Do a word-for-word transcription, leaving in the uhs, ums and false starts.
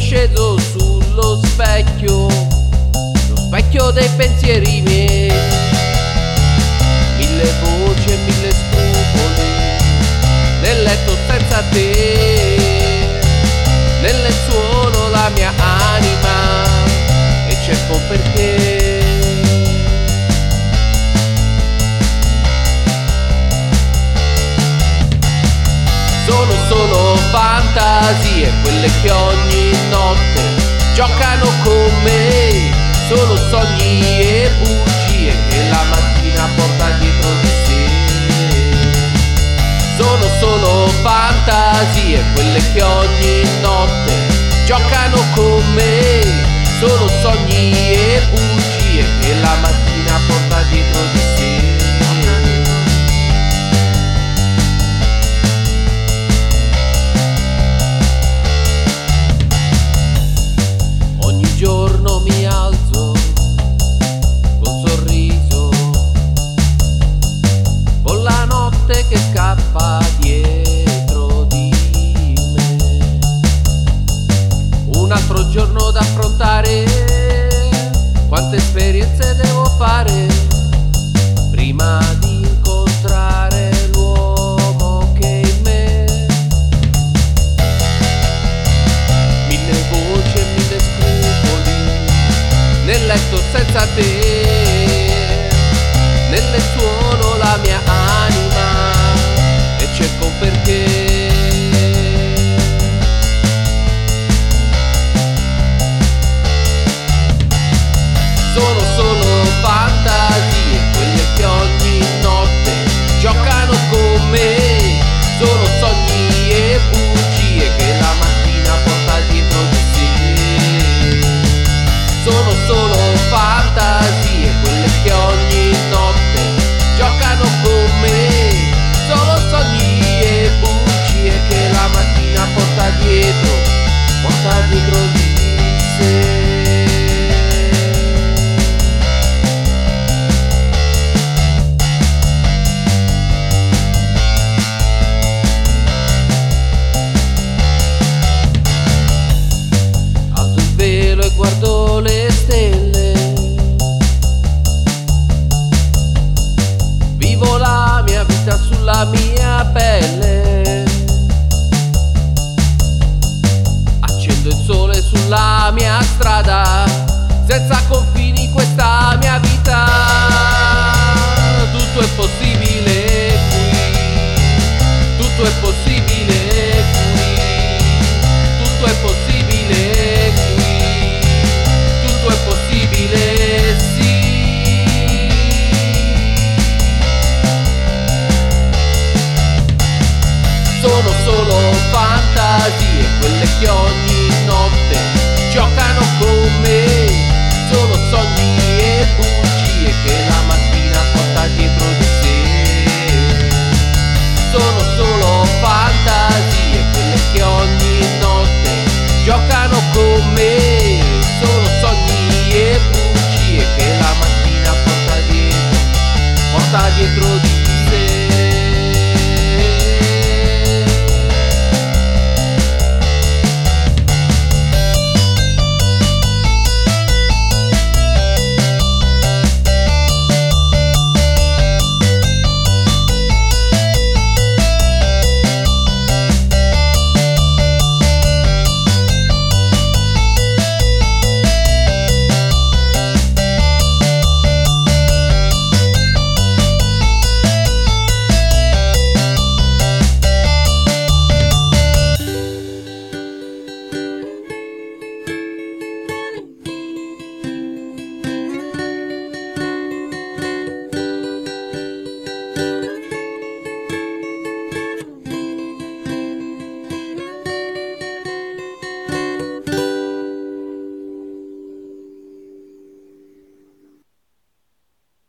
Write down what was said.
sceso sullo specchio, lo specchio dei pensieri miei, mille voci e mille scrupoli, nel letto senza te, nel lenzuolo la mia anima, e cerco un perché. Sono solo fantasie, quelle che ogni notte giocano con me, sono sogni e bugie che la mattina porta dietro di sé. Sono solo fantasie, quelle che ogni notte giocano con me, sono sogni e bugie che la mattina porta dietro di sé. Ogni giorno mi alzo col sorriso, con la notte che scappa dietro di me. Un altro giorno da affrontare, quante esperienze devo fare prima di incontrare l'uomo che è in me. Mille voci e mille scrupoli, nel letto senza te, nel lenzuolo la mia anima, e cerco un perché. Sono solo fantasie, quelle che ogni notte giocano con me, sono sogni e bugie che la mattina porta dietro di sé. Sono solo fantasie, quelle che ogni notte giocano con me, sono sogni e bugie che la mattina porta dietro, porta dietro di sé. Alzo il velo e guardo le stelle, vivo la mia vita sulla mia pelle, accendo il sole sulla mia strada, senza confini questa